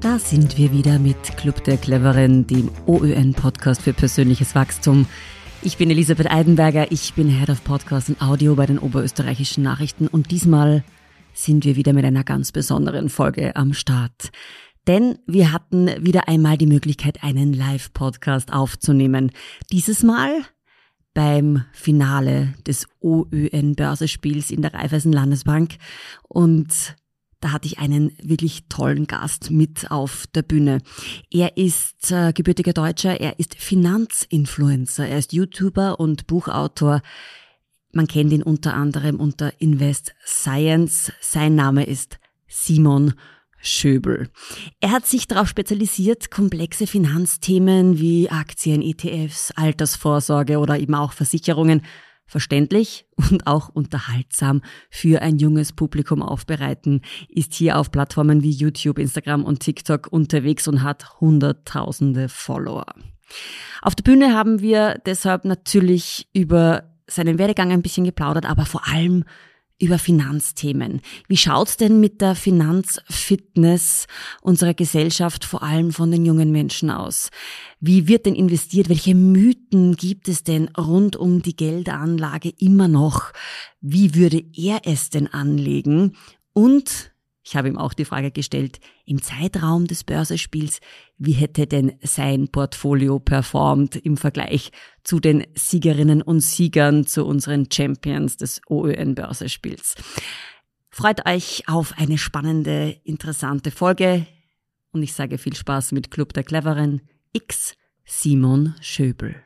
Da sind wir wieder mit Club der Cleveren, dem OÖN-Podcast für persönliches Wachstum. Ich bin Elisabeth Eidenberger, ich bin Head of Podcast und Audio bei den Oberösterreichischen Nachrichten und diesmal sind wir wieder mit einer ganz besonderen Folge am Start. Denn wir hatten wieder einmal die Möglichkeit, einen Live-Podcast aufzunehmen. Dieses Mal beim Finale des OÖN-Börsespiels in der Raiffeisen Landesbank und da hatte ich einen wirklich tollen Gast mit auf der Bühne. Er ist gebürtiger Deutscher, er ist Finanzinfluencer, er ist YouTuber und Buchautor. Man kennt ihn unter anderem unter Invest Science. Sein Name ist Simon Schöbel. Er hat sich darauf spezialisiert, komplexe Finanzthemen wie Aktien, ETFs, Altersvorsorge oder eben auch Versicherungen verständlich und auch unterhaltsam für ein junges Publikum aufbereiten, ist hier auf Plattformen wie YouTube, Instagram und TikTok unterwegs und hat Hunderttausende Follower. Auf der Bühne haben wir deshalb natürlich über seinen Werdegang ein bisschen geplaudert, aber vor allem über Finanzthemen. Wie schaut's denn mit der Finanzfitness unserer Gesellschaft, vor allem von den jungen Menschen aus? Wie wird denn investiert? Welche Mythen gibt es denn rund um die Geldanlage immer noch? Wie würde er es denn anlegen? Und ich habe ihm auch die Frage gestellt, im Zeitraum des Börsespiels, wie hätte denn sein Portfolio performt im Vergleich zu den Siegerinnen und Siegern, zu unseren Champions des OÖN-Börsespiels. Freut euch auf eine spannende, interessante Folge und ich sage viel Spaß mit Club der Cleveren X Simon Schöbel.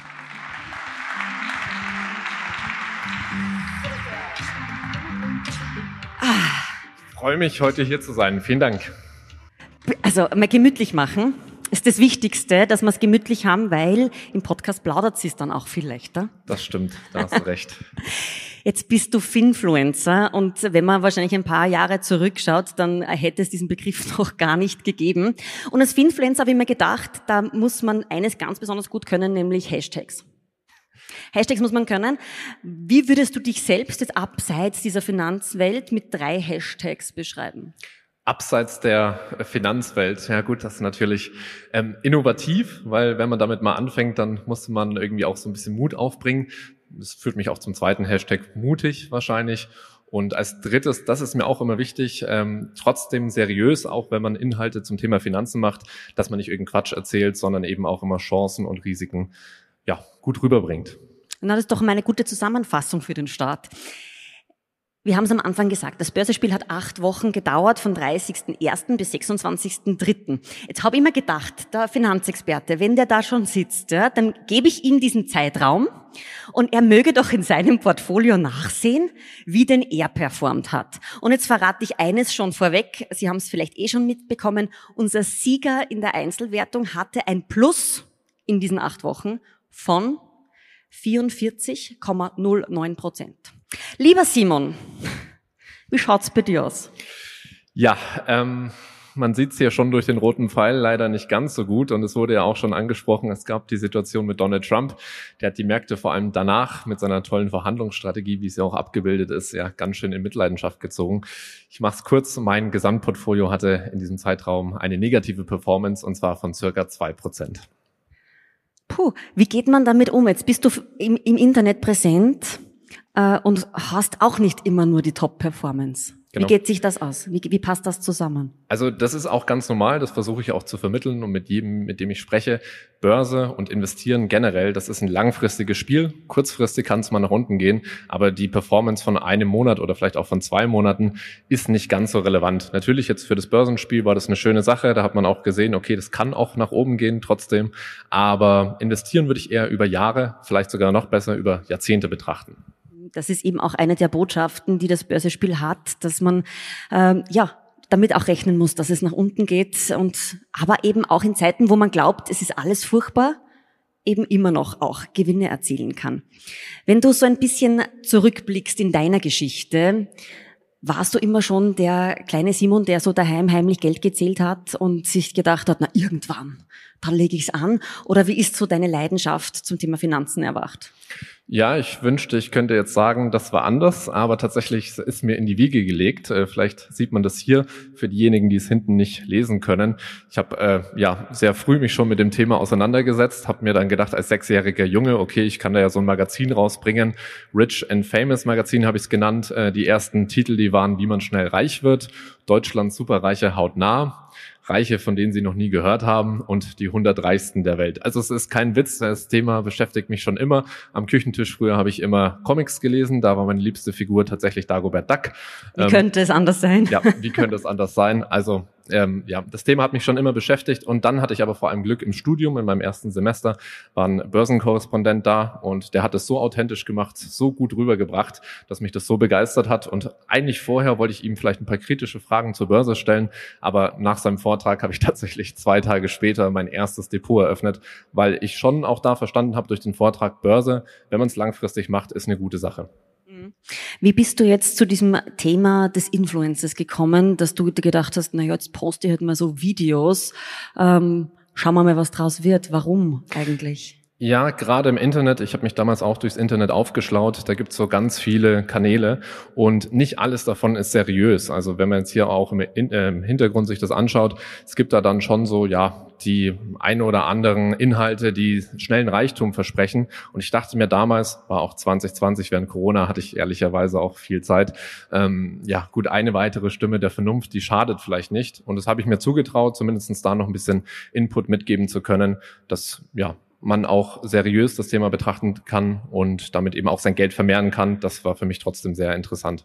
Ich freue mich, heute hier zu sein. Vielen Dank. Also mal gemütlich machen ist das Wichtigste, dass wir es gemütlich haben, weil im Podcast plaudert es dann auch viel leichter. Das stimmt, da hast du recht. Jetzt bist du Finfluencer und wenn man wahrscheinlich ein paar Jahre zurückschaut, dann hätte es diesen Begriff noch gar nicht gegeben. Und als Finfluencer habe ich mir gedacht, da muss man eines ganz besonders gut können, nämlich Hashtags. Hashtags muss man können. Wie würdest du dich selbst jetzt abseits dieser Finanzwelt mit 3 Hashtags beschreiben? Abseits der Finanzwelt, ja gut, das ist natürlich innovativ, weil wenn man damit mal anfängt, dann musste man irgendwie auch so ein bisschen Mut aufbringen. Das führt mich auch zum zweiten Hashtag, mutig wahrscheinlich. Und als drittes, das ist mir auch immer wichtig, trotzdem seriös, auch wenn man Inhalte zum Thema Finanzen macht, dass man nicht irgendeinen Quatsch erzählt, sondern eben auch immer Chancen und Risiken gut rüberbringt. Na, das ist doch mal eine gute Zusammenfassung für den Start. Wir haben es am Anfang gesagt, das Börsespiel hat 8 Wochen gedauert, von 30.01. bis 26.03. Jetzt habe ich mir gedacht, der Finanzexperte, wenn der da schon sitzt, ja, dann gebe ich ihm diesen Zeitraum und er möge doch in seinem Portfolio nachsehen, wie denn er performt hat. Und jetzt verrate ich eines schon vorweg, Sie haben es vielleicht schon mitbekommen, unser Sieger in der Einzelwertung hatte ein Plus in diesen 8 Wochen von 44,09%. Lieber Simon, wie schaut's bei dir aus? Ja, man sieht's hier schon durch den roten Pfeil leider nicht ganz so gut und es wurde ja auch schon angesprochen, es gab die Situation mit Donald Trump, der hat die Märkte vor allem danach mit seiner tollen Verhandlungsstrategie, wie es ja auch abgebildet ist, ja ganz schön in Mitleidenschaft gezogen. Ich mach's kurz, mein Gesamtportfolio hatte in diesem Zeitraum eine negative Performance und zwar von circa 2%. Puh, wie geht man damit um? Jetzt bist du im Internet präsent und hast auch nicht immer nur die Top-Performance. Genau. Wie geht sich das aus? Wie passt das zusammen? Also das ist auch ganz normal, das versuche ich auch zu vermitteln und mit jedem, mit dem ich spreche. Börse und Investieren generell, das ist ein langfristiges Spiel. Kurzfristig kann es mal nach unten gehen, aber die Performance von einem Monat oder vielleicht auch von 2 Monaten ist nicht ganz so relevant. Natürlich jetzt für das Börsenspiel war das eine schöne Sache, da hat man auch gesehen, okay, das kann auch nach oben gehen trotzdem, aber investieren würde ich eher über Jahre, vielleicht sogar noch besser über Jahrzehnte betrachten. Das ist eben auch eine der Botschaften, die das Börsespiel hat, dass man damit auch rechnen muss, dass es nach unten geht aber eben auch in Zeiten, wo man glaubt, es ist alles furchtbar, eben immer noch auch Gewinne erzielen kann. Wenn du so ein bisschen zurückblickst in deiner Geschichte, warst du immer schon der kleine Simon, der so daheim heimlich Geld gezählt hat und sich gedacht hat, na irgendwann, dann lege ich's an? Oder wie ist so deine Leidenschaft zum Thema Finanzen erwacht? Ja, ich wünschte, ich könnte jetzt sagen, das war anders, aber tatsächlich ist mir in die Wiege gelegt. Vielleicht sieht man das hier für diejenigen, die es hinten nicht lesen können. Ich habe sehr früh mich schon mit dem Thema auseinandergesetzt, habe mir dann gedacht, als 6-jähriger Junge, okay, ich kann da ja so ein Magazin rausbringen. Rich and Famous Magazin habe ich es genannt. Die ersten Titel, die waren, wie man schnell reich wird, Deutschlands Superreiche hautnah. Reiche, von denen Sie noch nie gehört haben und die 100 Reichsten der Welt. Also es ist kein Witz, das Thema beschäftigt mich schon immer. Am Küchentisch früher habe ich immer Comics gelesen, da war meine liebste Figur tatsächlich Dagobert Duck. Wie könnte es anders sein? Ja, wie könnte es anders sein? Also das Thema hat mich schon immer beschäftigt und dann hatte ich aber vor allem Glück im Studium. In meinem ersten Semester war ein Börsenkorrespondent da und der hat es so authentisch gemacht, so gut rübergebracht, dass mich das so begeistert hat und eigentlich vorher wollte ich ihm vielleicht ein paar kritische Fragen zur Börse stellen, aber nach seinem Vortrag habe ich tatsächlich 2 Tage später mein erstes Depot eröffnet, weil ich schon auch da verstanden habe durch den Vortrag, Börse, wenn man es langfristig macht, ist eine gute Sache. Wie bist du jetzt zu diesem Thema des Influencers gekommen, dass du dir gedacht hast, na ja, jetzt poste ich halt mal so Videos, schauen wir mal, was draus wird. Warum eigentlich? Ja, gerade im Internet. Ich habe mich damals auch durchs Internet aufgeschlaut. Da gibt's so ganz viele Kanäle und nicht alles davon ist seriös. Also wenn man jetzt hier auch im Hintergrund sich das anschaut, es gibt da dann schon so, die ein oder anderen Inhalte, die schnellen Reichtum versprechen. Und ich dachte mir damals, war auch 2020 während Corona, hatte ich ehrlicherweise auch viel Zeit. Gut, eine weitere Stimme der Vernunft, die schadet vielleicht nicht. Und das habe ich mir zugetraut, zumindest da noch ein bisschen Input mitgeben zu können, dass man auch seriös das Thema betrachten kann und damit eben auch sein Geld vermehren kann. Das war für mich trotzdem sehr interessant.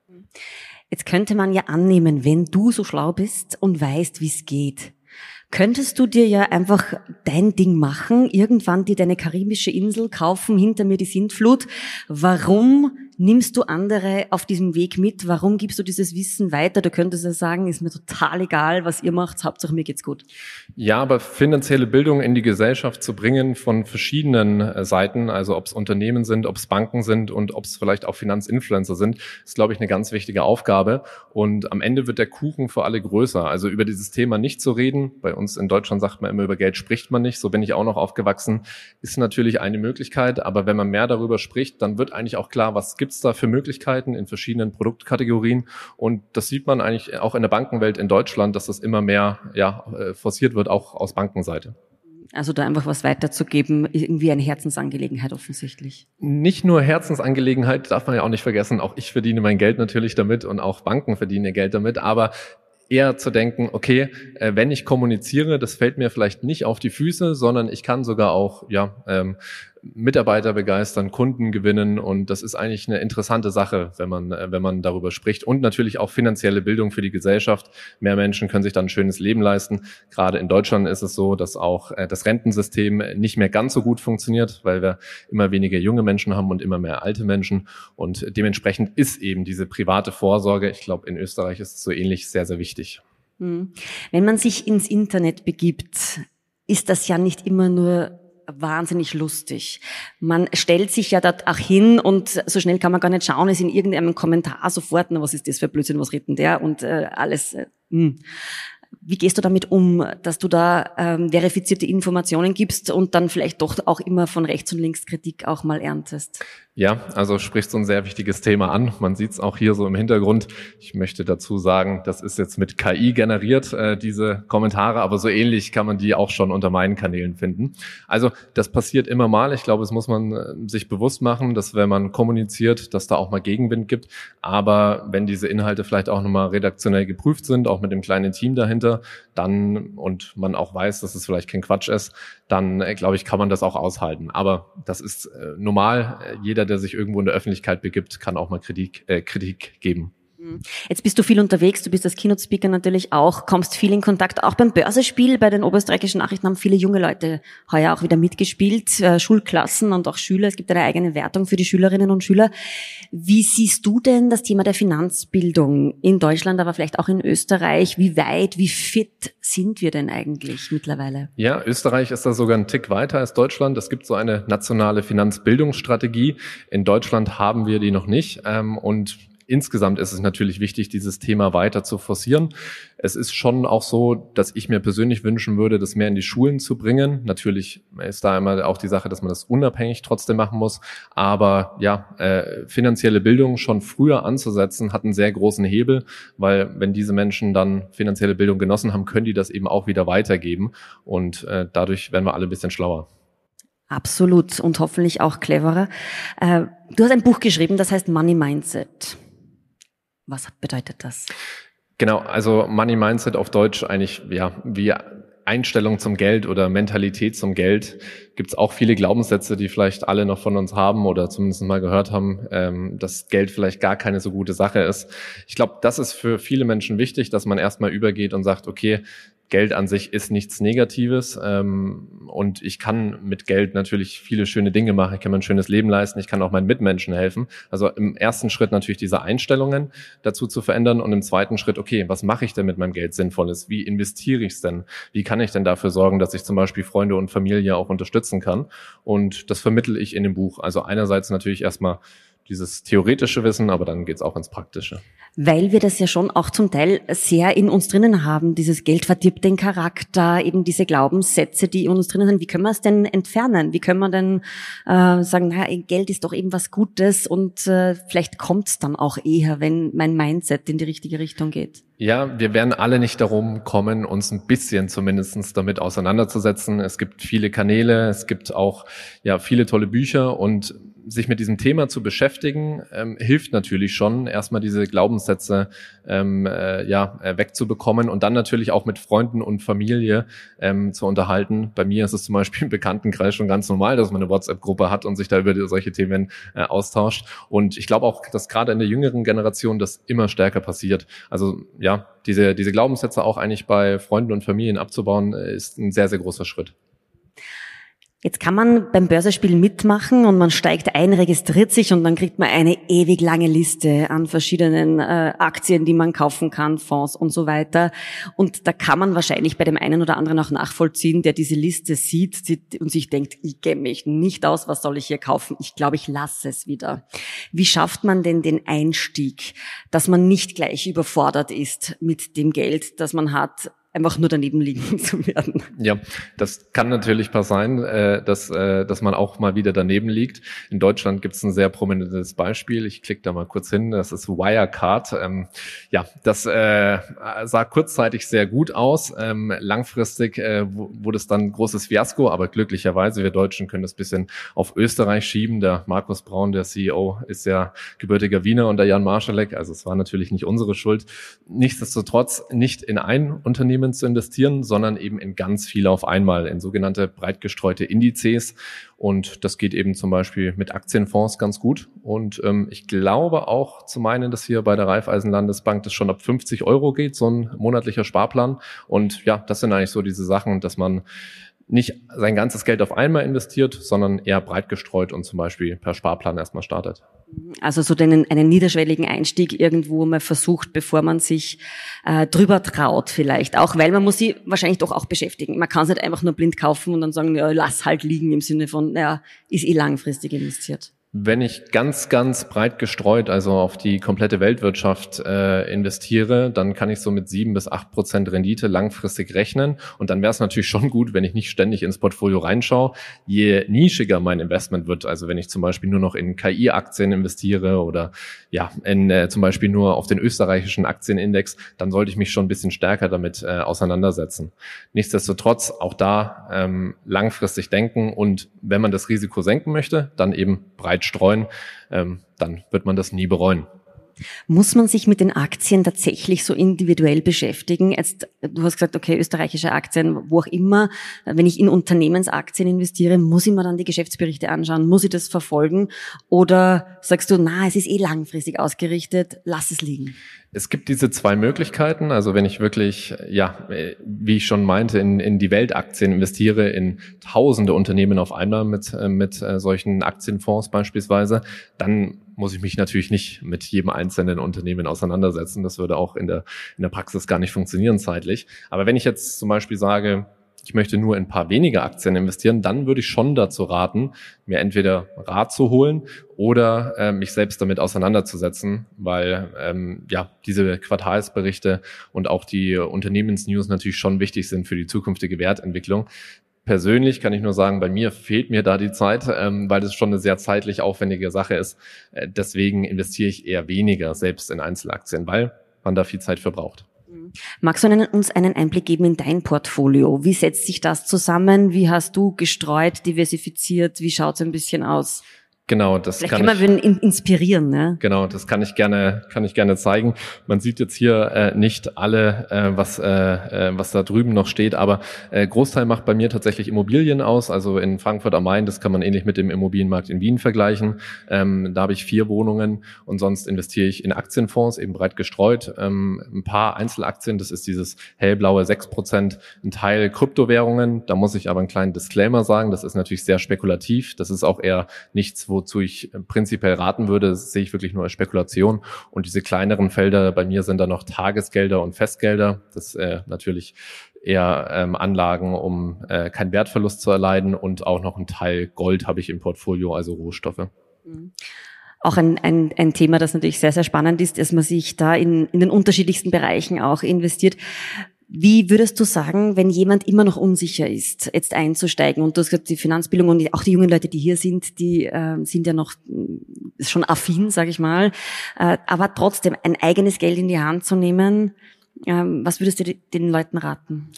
Jetzt könnte man ja annehmen, wenn du so schlau bist und weißt, wie es geht, könntest du dir ja einfach dein Ding machen, irgendwann dir deine karibische Insel kaufen, hinter mir die Sintflut. Warum nimmst du andere auf diesem Weg mit? Warum gibst du dieses Wissen weiter? Du könntest ja sagen, ist mir total egal, was ihr macht, Hauptsache mir geht's gut. Ja, aber finanzielle Bildung in die Gesellschaft zu bringen von verschiedenen Seiten, also ob es Unternehmen sind, ob es Banken sind und ob es vielleicht auch Finanzinfluencer sind, ist, glaube ich, eine ganz wichtige Aufgabe. Und am Ende wird der Kuchen für alle größer. Also über dieses Thema nicht zu reden, bei uns in Deutschland sagt man immer, über Geld spricht man nicht, so bin ich auch noch aufgewachsen, ist natürlich eine Möglichkeit, aber wenn man mehr darüber spricht, dann wird eigentlich auch klar, was gibt's da für Möglichkeiten in verschiedenen Produktkategorien und das sieht man eigentlich auch in der Bankenwelt in Deutschland, dass das immer mehr forciert wird, auch aus Bankenseite. Also da einfach was weiterzugeben, irgendwie eine Herzensangelegenheit offensichtlich. Nicht nur Herzensangelegenheit, darf man ja auch nicht vergessen, auch ich verdiene mein Geld natürlich damit und auch Banken verdienen ihr Geld damit, aber eher zu denken, okay, wenn ich kommuniziere, das fällt mir vielleicht nicht auf die Füße, sondern ich kann sogar auch Mitarbeiter begeistern, Kunden gewinnen und das ist eigentlich eine interessante Sache, wenn man darüber spricht und natürlich auch finanzielle Bildung für die Gesellschaft. Mehr Menschen können sich dann ein schönes Leben leisten. Gerade in Deutschland ist es so, dass auch das Rentensystem nicht mehr ganz so gut funktioniert, weil wir immer weniger junge Menschen haben und immer mehr alte Menschen und dementsprechend ist eben diese private Vorsorge, ich glaube in Österreich ist es so ähnlich, sehr, sehr wichtig. Wenn man sich ins Internet begibt, ist das ja nicht immer nur wahnsinnig lustig. Man stellt sich ja dort auch hin und so schnell kann man gar nicht schauen, ist in irgendeinem Kommentar sofort, na was ist das für Blödsinn, was redet denn der und alles. Wie gehst du damit um, dass du da verifizierte Informationen gibst und dann vielleicht doch auch immer von rechts und links Kritik auch mal erntest? Ja, also sprichst du ein sehr wichtiges Thema an. Man sieht es auch hier so im Hintergrund. Ich möchte dazu sagen, das ist jetzt mit KI generiert, diese Kommentare, aber so ähnlich kann man die auch schon unter meinen Kanälen finden. Also das passiert immer mal. Ich glaube, es muss man sich bewusst machen, dass wenn man kommuniziert, dass da auch mal Gegenwind gibt. Aber wenn diese Inhalte vielleicht auch nochmal redaktionell geprüft sind, auch mit dem kleinen Team dahinter, dann und man auch weiß, dass es vielleicht kein Quatsch ist, dann glaube ich, kann man das auch aushalten. Aber das ist normal. Jeder, der sich irgendwo in der Öffentlichkeit begibt, kann auch mal Kritik geben. Jetzt bist du viel unterwegs, du bist als Keynote-Speaker natürlich auch, kommst viel in Kontakt. Auch beim Börsespiel, bei den Oberösterreichischen Nachrichten haben viele junge Leute heuer auch wieder mitgespielt, Schulklassen und auch Schüler. Es gibt eine eigene Wertung für die Schülerinnen und Schüler. Wie siehst du denn das Thema der Finanzbildung in Deutschland, aber vielleicht auch in Österreich? Wie weit, wie fit sind wir denn eigentlich mittlerweile? Ja, Österreich ist da sogar einen Tick weiter als Deutschland. Es gibt so eine nationale Finanzbildungsstrategie. In Deutschland haben wir die noch nicht und insgesamt ist es natürlich wichtig, dieses Thema weiter zu forcieren. Es ist schon auch so, dass ich mir persönlich wünschen würde, das mehr in die Schulen zu bringen. Natürlich ist da immer auch die Sache, dass man das unabhängig trotzdem machen muss. Aber ja, finanzielle Bildung schon früher anzusetzen, hat einen sehr großen Hebel, weil wenn diese Menschen dann finanzielle Bildung genossen haben, können die das eben auch wieder weitergeben. Und dadurch werden wir alle ein bisschen schlauer. Absolut und hoffentlich auch cleverer. Du hast ein Buch geschrieben, das heißt Money Mindset. Was bedeutet das? Genau, also Money Mindset auf Deutsch eigentlich, ja, wie Einstellung zum Geld oder Mentalität zum Geld. Gibt es auch viele Glaubenssätze, die vielleicht alle noch von uns haben oder zumindest mal gehört haben, dass Geld vielleicht gar keine so gute Sache ist. Ich glaube, das ist für viele Menschen wichtig, dass man erstmal übergeht und sagt, okay, Geld an sich ist nichts Negatives und ich kann mit Geld natürlich viele schöne Dinge machen. Ich kann mir ein schönes Leben leisten, ich kann auch meinen Mitmenschen helfen. Also im ersten Schritt natürlich diese Einstellungen dazu zu verändern und im zweiten Schritt, okay, was mache ich denn mit meinem Geld Sinnvolles? Wie investiere ich es denn? Wie kann ich denn dafür sorgen, dass ich zum Beispiel Freunde und Familie auch unterstützen kann? Und das vermittle ich in dem Buch. Also einerseits natürlich erstmal dieses theoretische Wissen, aber dann geht's auch ins Praktische. Weil wir das ja schon auch zum Teil sehr in uns drinnen haben, dieses Geld verdirbt den Charakter, eben diese Glaubenssätze, die in uns drinnen sind. Wie können wir es denn entfernen? Wie können wir denn sagen, na, Geld ist doch eben was Gutes und vielleicht kommt's dann auch eher, wenn mein Mindset in die richtige Richtung geht? Ja, wir werden alle nicht darum kommen, uns ein bisschen zumindest damit auseinanderzusetzen. Es gibt viele Kanäle, es gibt auch ja viele tolle Bücher und sich mit diesem Thema zu beschäftigen, hilft natürlich schon, erstmal diese Glaubenssätze wegzubekommen und dann natürlich auch mit Freunden und Familie zu unterhalten. Bei mir ist es zum Beispiel im Bekanntenkreis schon ganz normal, dass man eine WhatsApp-Gruppe hat und sich da über solche Themen austauscht. Und ich glaube auch, dass gerade in der jüngeren Generation das immer stärker passiert. Also ja, diese Glaubenssätze auch eigentlich bei Freunden und Familien abzubauen, ist ein sehr, sehr großer Schritt. Jetzt kann man beim Börsenspiel mitmachen und man steigt ein, registriert sich und dann kriegt man eine ewig lange Liste an verschiedenen Aktien, die man kaufen kann, Fonds und so weiter. Und da kann man wahrscheinlich bei dem einen oder anderen auch nachvollziehen, der diese Liste sieht und sich denkt, ich kenne mich nicht aus, was soll ich hier kaufen? Ich glaube, ich lasse es wieder. Wie schafft man denn den Einstieg, dass man nicht gleich überfordert ist mit dem Geld, das man hat, einfach nur daneben liegen zu werden? Ja, das kann natürlich passieren, dass man auch mal wieder daneben liegt. In Deutschland gibt es ein sehr prominentes Beispiel. Ich klicke da mal kurz hin. Das ist Wirecard. Das sah kurzzeitig sehr gut aus. Langfristig wurde es dann ein großes Fiasko, aber glücklicherweise, wir Deutschen können das bisschen auf Österreich schieben. Der Markus Braun, der CEO, ist ja gebürtiger Wiener und der Jan Marschalek. Also es war natürlich nicht unsere Schuld. Nichtsdestotrotz nicht in ein Unternehmen zu investieren, sondern eben in ganz viele auf einmal, in sogenannte breit gestreute Indizes. Und das geht eben zum Beispiel mit Aktienfonds ganz gut. Und ich glaube auch zu meinen, dass hier bei der Raiffeisen Landesbank das schon ab 50 € geht, so ein monatlicher Sparplan. Und ja, das sind eigentlich so diese Sachen, dass man nicht sein ganzes Geld auf einmal investiert, sondern eher breit gestreut und zum Beispiel per Sparplan erstmal startet. Also so einen niederschwelligen Einstieg irgendwo mal versucht, bevor man sich drüber traut vielleicht. Auch weil man muss sie wahrscheinlich doch auch beschäftigen. Man kann es nicht einfach nur blind kaufen und dann sagen, ja, lass halt liegen im Sinne von, ja, ist langfristig investiert. Wenn ich ganz, ganz breit gestreut, also auf die komplette Weltwirtschaft investiere, dann kann ich so mit 7-8% Rendite langfristig rechnen. Und dann wäre es natürlich schon gut, wenn ich nicht ständig ins Portfolio reinschaue. Je nischiger mein Investment wird, also wenn ich zum Beispiel nur noch in KI-Aktien investiere oder ja in zum Beispiel nur auf den österreichischen Aktienindex, dann sollte ich mich schon ein bisschen stärker damit auseinandersetzen. Nichtsdestotrotz auch da langfristig denken und wenn man das Risiko senken möchte, dann eben breit streuen, dann wird man das nie bereuen. Muss man sich mit den Aktien tatsächlich so individuell beschäftigen? Jetzt, du hast gesagt, okay, österreichische Aktien, wo auch immer. Wenn ich in Unternehmensaktien investiere, muss ich mir dann die Geschäftsberichte anschauen? Muss ich das verfolgen? Oder sagst du, na, es ist langfristig ausgerichtet, lass es liegen? Es gibt diese zwei Möglichkeiten. Also wenn ich wirklich, ja, wie ich schon meinte, in die Weltaktien investiere, in tausende Unternehmen auf einmal mit solchen Aktienfonds beispielsweise, dann muss ich mich natürlich nicht mit jedem einzelnen Unternehmen auseinandersetzen. Das würde auch in der Praxis gar nicht funktionieren zeitlich. Aber wenn ich jetzt zum Beispiel sage, ich möchte nur in ein paar weniger Aktien investieren, dann würde ich schon dazu raten, mir entweder Rat zu holen oder mich selbst damit auseinanderzusetzen, weil diese Quartalsberichte und auch die Unternehmensnews natürlich schon wichtig sind für die zukünftige Wertentwicklung. Persönlich kann ich nur sagen, bei mir fehlt mir da die Zeit, weil das schon eine sehr zeitlich aufwendige Sache ist. Deswegen investiere ich eher weniger selbst in Einzelaktien, weil man da viel Zeit für braucht. Magst du uns einen Einblick geben in dein Portfolio? Wie setzt sich das zusammen? Wie hast du gestreut, diversifiziert? Wie schaut es ein bisschen aus? Genau, das Vielleicht können wir inspirieren, ne? Genau, das kann ich gerne zeigen. Man sieht jetzt hier nicht alle, was da drüben noch steht, aber Großteil macht bei mir tatsächlich Immobilien aus. Also in Frankfurt am Main, das kann man ähnlich mit dem Immobilienmarkt in Wien vergleichen. Da habe ich 4 Wohnungen und sonst investiere ich in Aktienfonds, eben breit gestreut. Ein paar Einzelaktien, das ist dieses hellblaue 6%, ein Teil Kryptowährungen. Da muss ich aber einen kleinen Disclaimer sagen, das ist natürlich sehr spekulativ. Das ist auch eher nichts, wozu ich prinzipiell raten würde, das sehe ich wirklich nur als Spekulation. Und diese kleineren Felder, bei mir sind da noch Tagesgelder und Festgelder. Das natürlich eher Anlagen, um keinen Wertverlust zu erleiden. Und auch noch ein Teil Gold habe ich im Portfolio, also Rohstoffe. Auch ein Thema, das natürlich sehr, sehr spannend ist, dass man sich da in den unterschiedlichsten Bereichen auch investiert. Wie würdest du sagen, wenn jemand immer noch unsicher ist, jetzt einzusteigen? Und du hast gesagt, die Finanzbildung und auch die jungen Leute, die hier sind, die sind ja noch schon affin, sage ich mal. Aber trotzdem ein eigenes Geld in die Hand zu nehmen, was würdest du den Leuten raten?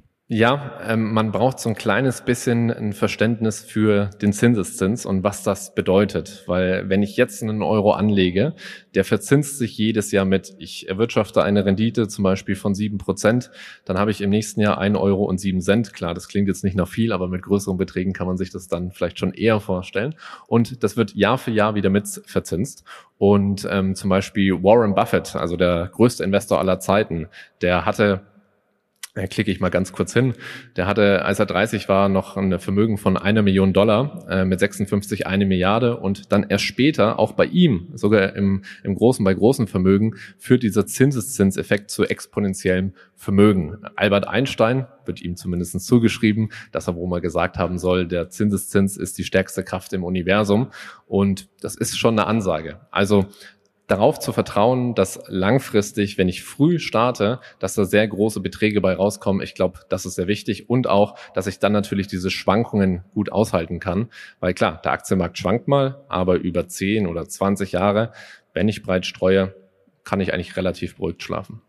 Ja, man braucht so ein kleines bisschen ein Verständnis für den Zinseszins und was das bedeutet. Weil wenn ich jetzt einen Euro anlege, der verzinst sich jedes Jahr mit, ich erwirtschafte eine Rendite zum Beispiel von 7%, dann habe ich im nächsten Jahr 1,07 €. Klar, das klingt jetzt nicht nach viel, aber mit größeren Beträgen kann man sich das dann vielleicht schon eher vorstellen. Und das wird Jahr für Jahr wieder mit verzinst. Und zum Beispiel Warren Buffett, also der größte Investor aller Zeiten, der hatte, klicke ich mal ganz kurz hin. Der hatte, als er 30 war, noch ein Vermögen von $1 Million, mit 56 1 Milliarde und dann erst später, auch bei ihm, sogar bei großen Vermögen, führt dieser Zinseszinseffekt zu exponentiellem Vermögen. Albert Einstein wird ihm zumindest zugeschrieben, dass er wohl mal gesagt haben soll, der Zinseszins ist die stärkste Kraft im Universum und das ist schon eine Ansage. Also darauf zu vertrauen, dass langfristig, wenn ich früh starte, dass da sehr große Beträge bei rauskommen. Ich glaube, das ist sehr wichtig und auch, dass ich dann natürlich diese Schwankungen gut aushalten kann. Weil klar, der Aktienmarkt schwankt mal, aber über 10 oder 20 Jahre, wenn ich breit streue, kann ich eigentlich relativ beruhigt schlafen.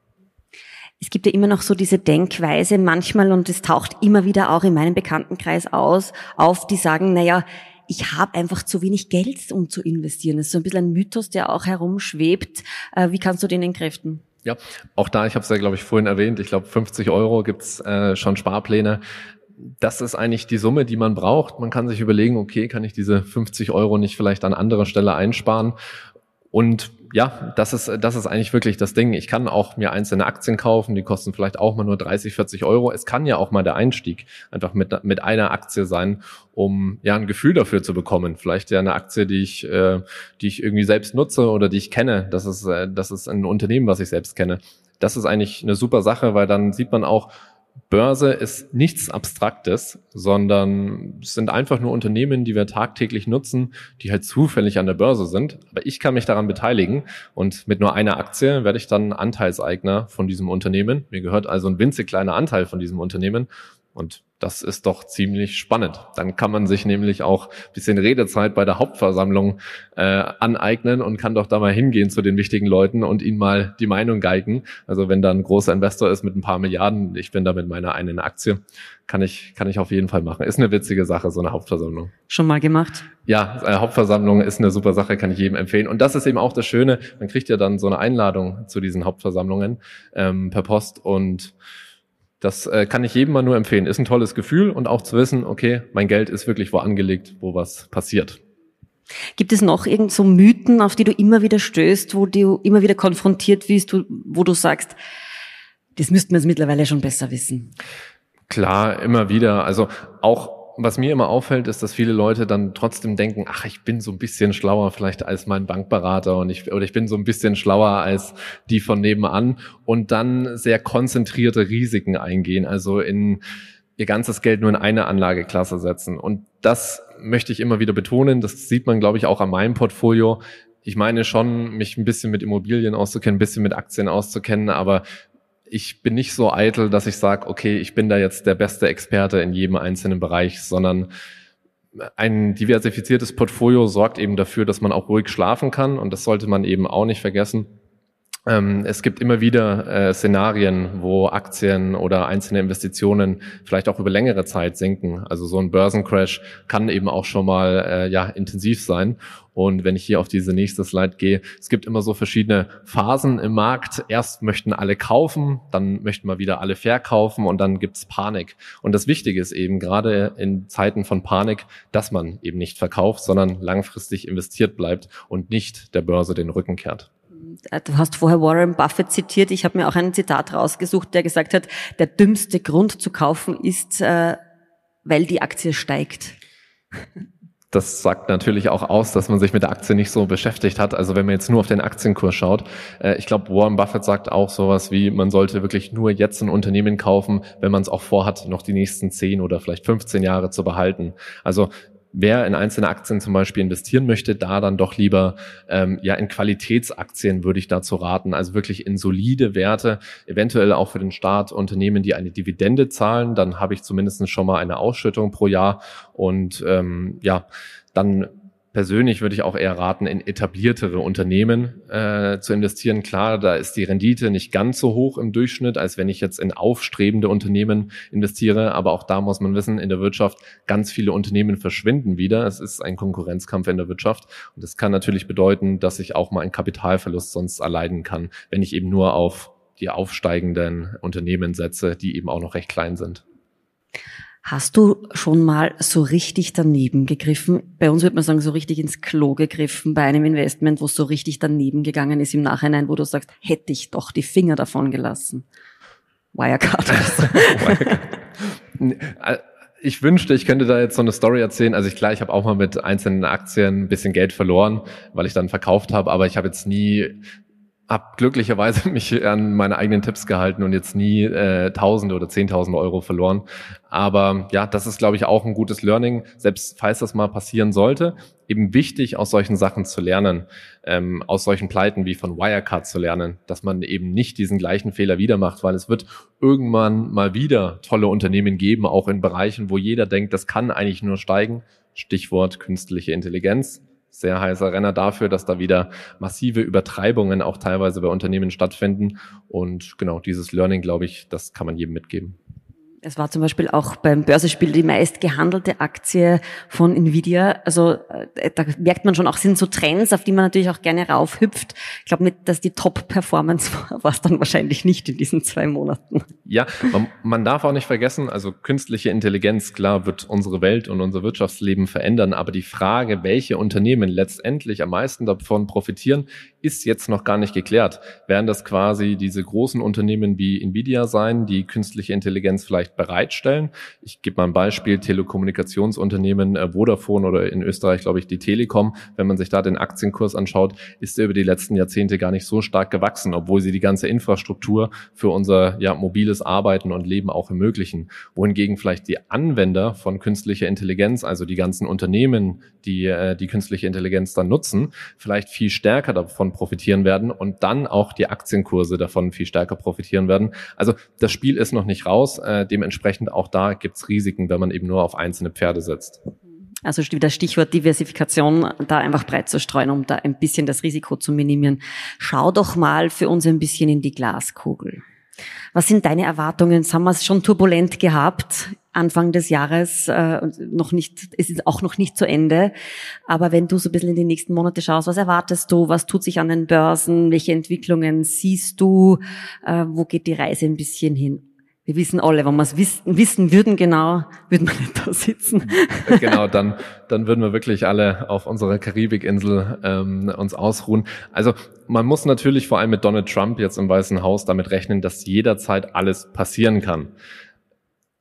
Es gibt ja immer noch so diese Denkweise manchmal und es taucht immer wieder auch in meinem Bekanntenkreis auf, die sagen, naja, ich habe einfach zu wenig Geld, um zu investieren. Das ist so ein bisschen ein Mythos, der auch herumschwebt. Wie kannst du den entkräften? Ja, auch da, ich habe es ja, glaube ich, vorhin erwähnt, ich glaube 50 € gibt's schon Sparpläne. Das ist eigentlich die Summe, die man braucht. Man kann sich überlegen, okay, kann ich diese 50 € nicht vielleicht an anderer Stelle einsparen? Und ja, das ist eigentlich wirklich das Ding. Ich kann auch mir einzelne Aktien kaufen, die kosten vielleicht auch mal nur 30, 40 €. Es kann ja auch mal der Einstieg einfach mit einer Aktie sein, um ja ein Gefühl dafür zu bekommen. Vielleicht ja eine Aktie, die ich irgendwie selbst nutze oder die ich kenne. Das ist ein Unternehmen, was ich selbst kenne. Das ist eigentlich eine super Sache, weil dann sieht man auch, Börse ist nichts Abstraktes, sondern es sind einfach nur Unternehmen, die wir tagtäglich nutzen, die halt zufällig an der Börse sind. Aber ich kann mich daran beteiligen und mit nur einer Aktie werde ich dann Anteilseigner von diesem Unternehmen. Mir gehört also ein winzig kleiner Anteil von diesem Unternehmen und das ist doch ziemlich spannend. Dann kann man sich nämlich auch ein bisschen Redezeit bei der Hauptversammlung aneignen und kann doch da mal hingehen zu den wichtigen Leuten und ihnen mal die Meinung geigen. Also wenn da ein großer Investor ist mit ein paar Milliarden, ich bin da mit meiner einen Aktie, kann ich auf jeden Fall machen. Ist eine witzige Sache, so eine Hauptversammlung. Schon mal gemacht? Ja, Hauptversammlung ist eine super Sache, kann ich jedem empfehlen. Und das ist eben auch das Schöne, man kriegt ja dann so eine Einladung zu diesen Hauptversammlungen per Post und das kann ich jedem mal nur empfehlen. Ist ein tolles Gefühl und auch zu wissen, okay, mein Geld ist wirklich wo angelegt, wo was passiert. Gibt es noch irgend so Mythen, auf die du immer wieder stößt, wo du immer wieder konfrontiert wirst, wo du sagst, das müssten wir jetzt mittlerweile schon besser wissen? Klar, immer wieder. Also auch was mir immer auffällt, ist, dass viele Leute dann trotzdem denken, ach, ich bin so ein bisschen schlauer vielleicht als mein Bankberater oder ich bin so ein bisschen schlauer als die von nebenan und dann sehr konzentrierte Risiken eingehen. Also in ihr ganzes Geld nur in eine Anlageklasse setzen. Und das möchte ich immer wieder betonen. Das sieht man, glaube ich, auch an meinem Portfolio. Ich meine schon, mich ein bisschen mit Immobilien auszukennen, ein bisschen mit Aktien auszukennen, aber ich bin nicht so eitel, dass ich sage, okay, ich bin da jetzt der beste Experte in jedem einzelnen Bereich, sondern ein diversifiziertes Portfolio sorgt eben dafür, dass man auch ruhig schlafen kann, und das sollte man eben auch nicht vergessen. Es gibt immer wieder Szenarien, wo Aktien oder einzelne Investitionen vielleicht auch über längere Zeit sinken. Also so ein Börsencrash kann eben auch schon mal intensiv sein. Und wenn ich hier auf diese nächste Slide gehe, es gibt immer so verschiedene Phasen im Markt. Erst möchten alle kaufen, dann möchten mal wieder alle verkaufen und dann gibt's Panik. Und das Wichtige ist eben gerade in Zeiten von Panik, dass man eben nicht verkauft, sondern langfristig investiert bleibt und nicht der Börse den Rücken kehrt. Du hast vorher Warren Buffett zitiert. Ich habe mir auch ein Zitat rausgesucht, der gesagt hat, der dümmste Grund zu kaufen ist, weil die Aktie steigt. Das sagt natürlich auch aus, dass man sich mit der Aktie nicht so beschäftigt hat. Also wenn man jetzt nur auf den Aktienkurs schaut, ich glaube, Warren Buffett sagt auch sowas wie, man sollte wirklich nur jetzt ein Unternehmen kaufen, wenn man es auch vorhat, noch die nächsten 10 oder vielleicht 15 Jahre zu behalten. Also wer in einzelne Aktien zum Beispiel investieren möchte, da dann doch lieber in Qualitätsaktien würde ich dazu raten, also wirklich in solide Werte, eventuell auch für den Staat Unternehmen, die eine Dividende zahlen, dann habe ich zumindest schon mal eine Ausschüttung pro Jahr und dann persönlich würde ich auch eher raten, in etabliertere Unternehmen zu investieren. Klar, da ist die Rendite nicht ganz so hoch im Durchschnitt, als wenn ich jetzt in aufstrebende Unternehmen investiere. Aber auch da muss man wissen, in der Wirtschaft, ganz viele Unternehmen verschwinden wieder. Es ist ein Konkurrenzkampf in der Wirtschaft. Und das kann natürlich bedeuten, dass ich auch mal einen Kapitalverlust sonst erleiden kann, wenn ich eben nur auf die aufsteigenden Unternehmen setze, die eben auch noch recht klein sind. Hast du schon mal so richtig daneben gegriffen? Bei uns würde man sagen, so richtig ins Klo gegriffen bei einem Investment, wo es so richtig daneben gegangen ist im Nachhinein, wo du sagst, hätte ich doch die Finger davon gelassen. Wirecard. Ich wünschte, ich könnte da jetzt so eine Story erzählen. Also ich habe auch mal mit einzelnen Aktien ein bisschen Geld verloren, weil ich dann verkauft habe, aber ich habe jetzt habe glücklicherweise mich an meine eigenen Tipps gehalten und jetzt nie Tausende oder 10.000 Euro verloren. Aber ja, das ist, glaube ich, auch ein gutes Learning, selbst falls das mal passieren sollte. Eben wichtig, aus solchen Sachen zu lernen, aus solchen Pleiten wie von Wirecard zu lernen, dass man eben nicht diesen gleichen Fehler wieder macht, weil es wird irgendwann mal wieder tolle Unternehmen geben, auch in Bereichen, wo jeder denkt, das kann eigentlich nur steigen. Stichwort künstliche Intelligenz. Sehr heißer Renner dafür, dass da wieder massive Übertreibungen auch teilweise bei Unternehmen stattfinden. Und genau dieses Learning, glaube ich, das kann man jedem mitgeben. Es war zum Beispiel auch beim Börsenspiel die meist gehandelte Aktie von Nvidia. Also da merkt man schon auch, sind so Trends, auf die man natürlich auch gerne raufhüpft. Ich glaube nicht, dass die Top-Performance war es dann wahrscheinlich nicht in diesen 2 Monaten. Ja, man darf auch nicht vergessen, also künstliche Intelligenz, klar, wird unsere Welt und unser Wirtschaftsleben verändern. Aber die Frage, welche Unternehmen letztendlich am meisten davon profitieren, ist jetzt noch gar nicht geklärt. Werden das quasi diese großen Unternehmen wie Nvidia sein, die künstliche Intelligenz vielleicht bereitstellen? Ich gebe mal ein Beispiel, Telekommunikationsunternehmen Vodafone oder in Österreich, glaube ich, die Telekom. Wenn man sich da den Aktienkurs anschaut, ist er über die letzten Jahrzehnte gar nicht so stark gewachsen, obwohl sie die ganze Infrastruktur für unser mobiles Arbeiten und Leben auch ermöglichen. Wohingegen vielleicht die Anwender von künstlicher Intelligenz, also die ganzen Unternehmen, die die künstliche Intelligenz dann nutzen, vielleicht viel stärker davon profitieren werden und dann auch die Aktienkurse davon viel stärker profitieren werden. Also das Spiel ist noch nicht raus. Dementsprechend auch da gibt's Risiken, wenn man eben nur auf einzelne Pferde setzt. Also das Stichwort Diversifikation, da einfach breit zu streuen, um da ein bisschen das Risiko zu minimieren. Schau doch mal für uns ein bisschen in die Glaskugel. Was sind deine Erwartungen? Haben wir es schon turbulent gehabt, Anfang des Jahres, noch nicht, es ist auch noch nicht zu Ende. Aber wenn du so ein bisschen in die nächsten Monate schaust, was erwartest du? Was tut sich an den Börsen? Welche Entwicklungen siehst du? Wo geht die Reise ein bisschen hin? Wir wissen alle, wenn wir es wissen würden, genau, würden wir nicht da sitzen. Genau, dann würden wir wirklich alle auf unserer Karibikinsel uns ausruhen. Also man muss natürlich vor allem mit Donald Trump jetzt im Weißen Haus damit rechnen, dass jederzeit alles passieren kann.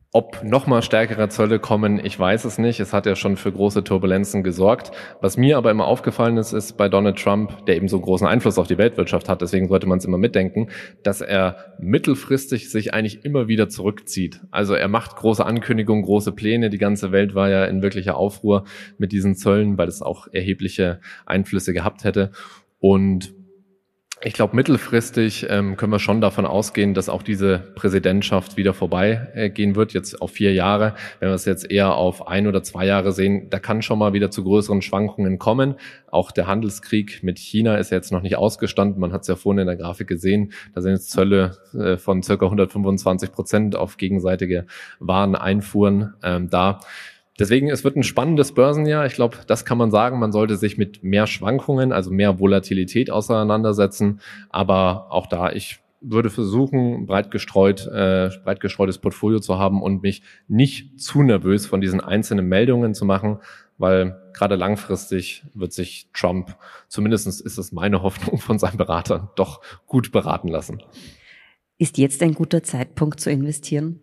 Ob nochmal stärkere Zölle kommen, ich weiß es nicht. Es hat ja schon für große Turbulenzen gesorgt. Was mir aber immer aufgefallen ist bei Donald Trump, der eben so großen Einfluss auf die Weltwirtschaft hat, deswegen sollte man es immer mitdenken, dass er mittelfristig sich eigentlich immer wieder zurückzieht. Also er macht große Ankündigungen, große Pläne. Die ganze Welt war ja in wirklicher Aufruhr mit diesen Zöllen, weil es auch erhebliche Einflüsse gehabt hätte. Und ich glaube, mittelfristig können wir schon davon ausgehen, dass auch diese Präsidentschaft wieder vorbeigehen wird, jetzt auf 4 Jahre. Wenn wir es jetzt eher auf 1 oder 2 Jahre sehen, da kann schon mal wieder zu größeren Schwankungen kommen. Auch der Handelskrieg mit China ist jetzt noch nicht ausgestanden. Man hat es ja vorhin in der Grafik gesehen. Da sind jetzt Zölle von circa 125% auf gegenseitige Wareneinfuhren da. Deswegen, es wird ein spannendes Börsenjahr. Ich glaube, das kann man sagen. Man sollte sich mit mehr Schwankungen, also mehr Volatilität auseinandersetzen. Aber auch da, ich würde versuchen, breit gestreutes Portfolio zu haben und mich nicht zu nervös von diesen einzelnen Meldungen zu machen, weil gerade langfristig wird sich Trump, zumindest ist es meine Hoffnung, von seinen Beratern doch gut beraten lassen. Ist jetzt ein guter Zeitpunkt zu investieren?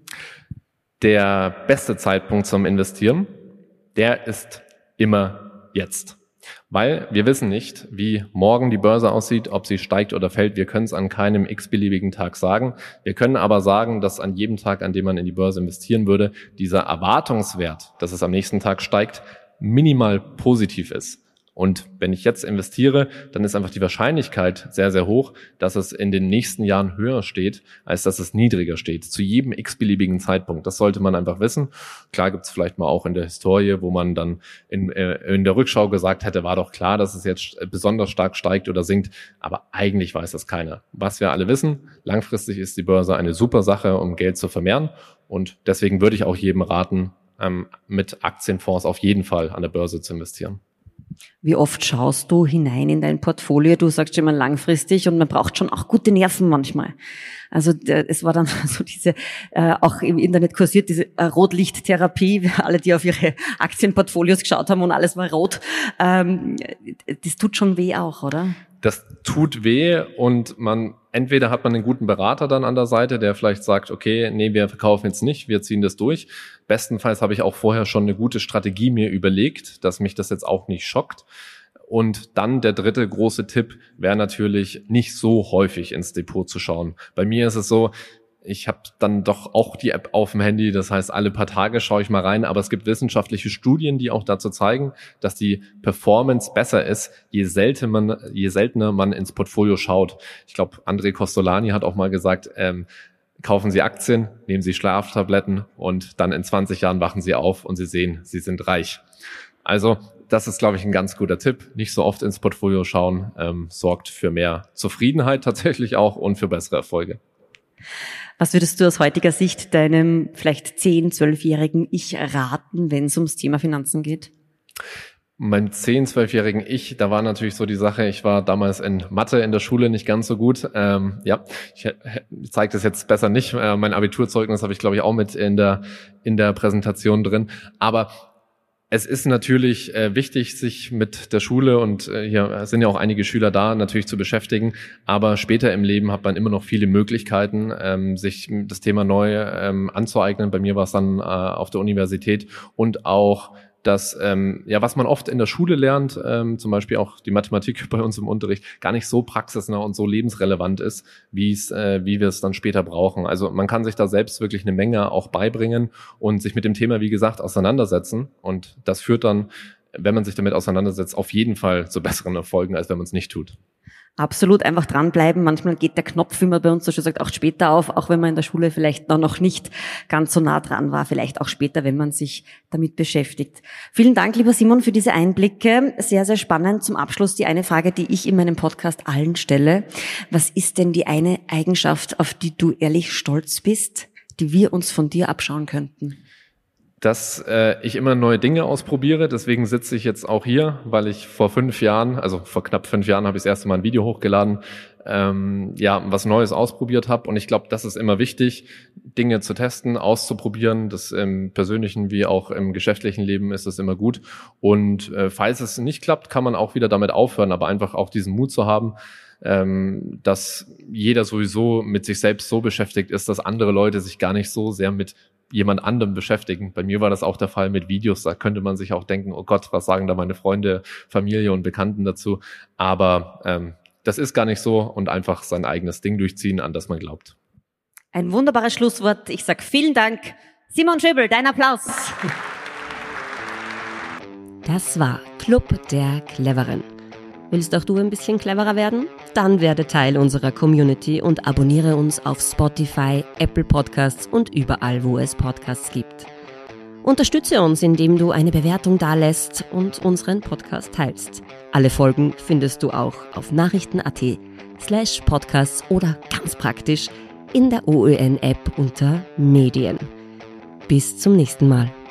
Der beste Zeitpunkt zum Investieren, der ist immer jetzt. Weil wir wissen nicht, wie morgen die Börse aussieht, ob sie steigt oder fällt. Wir können es an keinem x-beliebigen Tag sagen. Wir können aber sagen, dass an jedem Tag, an dem man in die Börse investieren würde, dieser Erwartungswert, dass es am nächsten Tag steigt, minimal positiv ist. Und wenn ich jetzt investiere, dann ist einfach die Wahrscheinlichkeit sehr, sehr hoch, dass es in den nächsten Jahren höher steht, als dass es niedriger steht. Zu jedem x-beliebigen Zeitpunkt. Das sollte man einfach wissen. Klar gibt es vielleicht mal auch in der Historie, wo man dann in der Rückschau gesagt hätte, war doch klar, dass es jetzt besonders stark steigt oder sinkt. Aber eigentlich weiß das keiner. Was wir alle wissen, langfristig ist die Börse eine super Sache, um Geld zu vermehren. Und deswegen würde ich auch jedem raten, mit Aktienfonds auf jeden Fall an der Börse zu investieren. Wie oft schaust du hinein in dein Portfolio? Du sagst immer langfristig und man braucht schon auch gute Nerven manchmal. Also es war dann so diese, auch im Internet kursiert, diese Rotlichttherapie, alle, die auf ihre Aktienportfolios geschaut haben und alles war rot. Das tut schon weh auch, oder? Das tut weh und entweder hat man einen guten Berater dann an der Seite, der vielleicht sagt, okay, nee, wir verkaufen jetzt nicht, wir ziehen das durch. Bestenfalls habe ich auch vorher schon eine gute Strategie mir überlegt, dass mich das jetzt auch nicht schockt. Und dann der dritte große Tipp wäre natürlich, nicht so häufig ins Depot zu schauen. Bei mir ist es so, ich habe dann doch auch die App auf dem Handy, das heißt, alle paar Tage schaue ich mal rein, aber es gibt wissenschaftliche Studien, die auch dazu zeigen, dass die Performance besser ist, je seltener man ins Portfolio schaut. Ich glaube, André Costolani hat auch mal gesagt, kaufen Sie Aktien, nehmen Sie Schlaftabletten und dann in 20 Jahren wachen Sie auf und Sie sehen, Sie sind reich. Also das ist, glaube ich, ein ganz guter Tipp. Nicht so oft ins Portfolio schauen, sorgt für mehr Zufriedenheit tatsächlich auch und für bessere Erfolge. Was würdest du aus heutiger Sicht deinem vielleicht 10-, 12-jährigen Ich raten, wenn es ums Thema Finanzen geht? Meinem 10-, 12-jährigen Ich, da war natürlich so die Sache, ich war damals in Mathe in der Schule nicht ganz so gut. Ich zeige das jetzt besser nicht. Mein Abiturzeugnis habe ich, glaube ich, auch mit in der Präsentation drin. Aber es ist natürlich wichtig, sich mit der Schule und hier sind ja auch einige Schüler da, natürlich zu beschäftigen. Aber später im Leben hat man immer noch viele Möglichkeiten, sich das Thema neu anzueignen. Bei mir war es dann auf der Universität und auch dass was man oft in der Schule lernt, zum Beispiel auch die Mathematik bei uns im Unterricht, gar nicht so praxisnah und so lebensrelevant ist, wie wir es dann später brauchen. Also man kann sich da selbst wirklich eine Menge auch beibringen und sich mit dem Thema, wie gesagt, auseinandersetzen. Und das führt dann, wenn man sich damit auseinandersetzt, auf jeden Fall zu besseren Erfolgen, als wenn man es nicht tut. Absolut, einfach dranbleiben. Manchmal geht der Knopf, wie man bei uns so schön sagt, auch später auf, auch wenn man in der Schule vielleicht noch nicht ganz so nah dran war, vielleicht auch später, wenn man sich damit beschäftigt. Vielen Dank, lieber Simon, für diese Einblicke. Sehr, sehr spannend. Zum Abschluss die eine Frage, die ich in meinem Podcast allen stelle. Was ist denn die eine Eigenschaft, auf die du ehrlich stolz bist, die wir uns von dir abschauen könnten? Dass ich immer neue Dinge ausprobiere. Deswegen sitze ich jetzt auch hier, weil ich vor knapp 5 Jahren habe ich das erste Mal ein Video hochgeladen, was Neues ausprobiert habe. Und ich glaube, das ist immer wichtig, Dinge zu testen, auszuprobieren. Das im persönlichen wie auch im geschäftlichen Leben ist das immer gut. Und falls es nicht klappt, kann man auch wieder damit aufhören, aber einfach auch diesen Mut zu haben, dass jeder sowieso mit sich selbst so beschäftigt ist, dass andere Leute sich gar nicht so sehr mit jemand anderem beschäftigen. Bei mir war das auch der Fall mit Videos. Da könnte man sich auch denken, oh Gott, was sagen da meine Freunde, Familie und Bekannten dazu? Aber das ist gar nicht so und einfach sein eigenes Ding durchziehen, an das man glaubt. Ein wunderbares Schlusswort. Ich sage vielen Dank. Simon Schöbel, dein Applaus. Das war Club der Cleveren. Willst auch du ein bisschen cleverer werden? Dann werde Teil unserer Community und abonniere uns auf Spotify, Apple Podcasts und überall, wo es Podcasts gibt. Unterstütze uns, indem du eine Bewertung dalässt und unseren Podcast teilst. Alle Folgen findest du auch auf nachrichten.at/podcasts oder ganz praktisch in der OÖN-App unter Medien. Bis zum nächsten Mal.